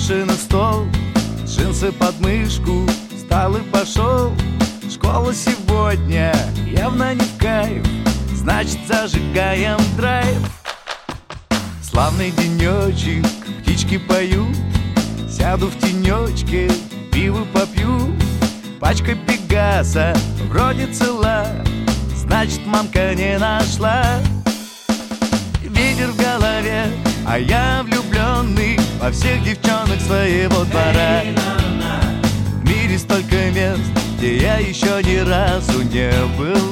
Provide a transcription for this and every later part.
Наши на стол, джинсы под мышку, встал и пошел. Школа сегодня явно не в кайф, значит зажигаем драйв. Славный денечек, птички поют, сяду в тенечке, пиво попью. Пачка Пегаса вроде цела, значит мамка не нашла. Ветер в голове, а я влюбленный во всех девчонок своего двора. В мире столько мест, где я еще ни разу не был.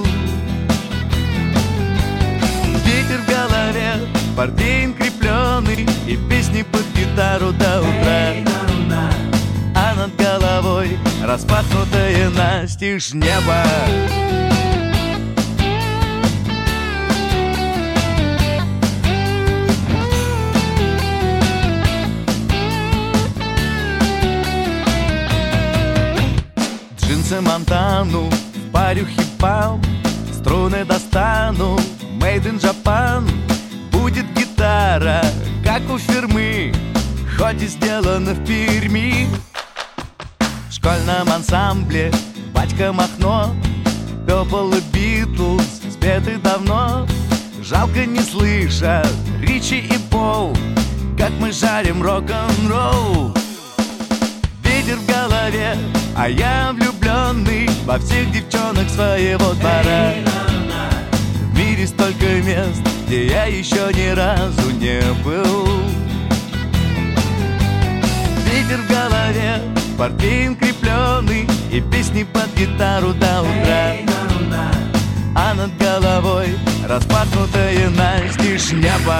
Ветер в голове, портвейн крепленый и песни под гитару до утра. А над головой распахнутое настежь небо. Джинсы Монтану, в парю хип-хоп, струны достану, made in Japan. Будет гитара, как у фирмы, хоть и сделана в Перми. В школьном ансамбле батька Махно, Purple и Beatles спеты давно. Жалко не слышат Ричи и Пол, как мы жарим рок-н-ролл. Ветер в голове, а я влюбленный во всех девчонок своего двора. В мире столько мест, где я еще ни разу не был. Ветер в голове, портвейн крепленый и песни под гитару до утра. А над головой распахнутое настежь небо.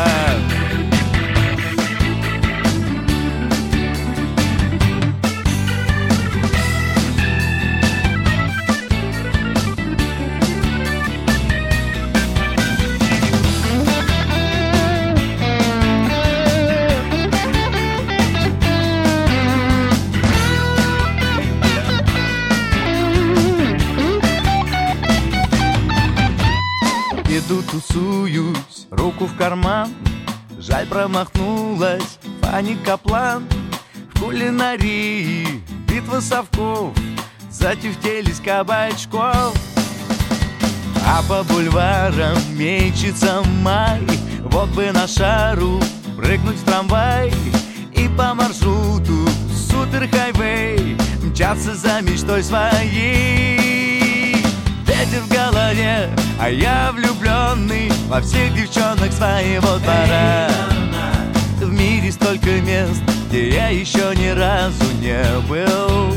Иду, тусуюсь, руку в карман. Жаль, промахнулась Фанни Каплан. В кулинарии битва совков, затюфтелись кабачков. А по бульварам мечется май. Вот бы на шару прыгнуть в трамвай и по маршруту супер-хайвей мчаться за мечтой своей. Ветер в голове, а я влюбленный во всех девчонок своего двора. В мире столько мест, где я еще ни разу не был.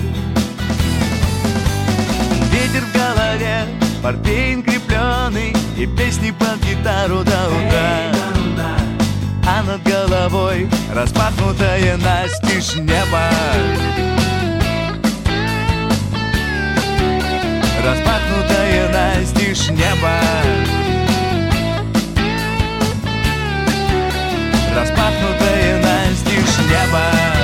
Ветер в голове, портвейн крепленый и песни под гитару до утра. А над головой распахнутое настежь небо. Распахнутое настежь небо. Распахнутое настежь небо.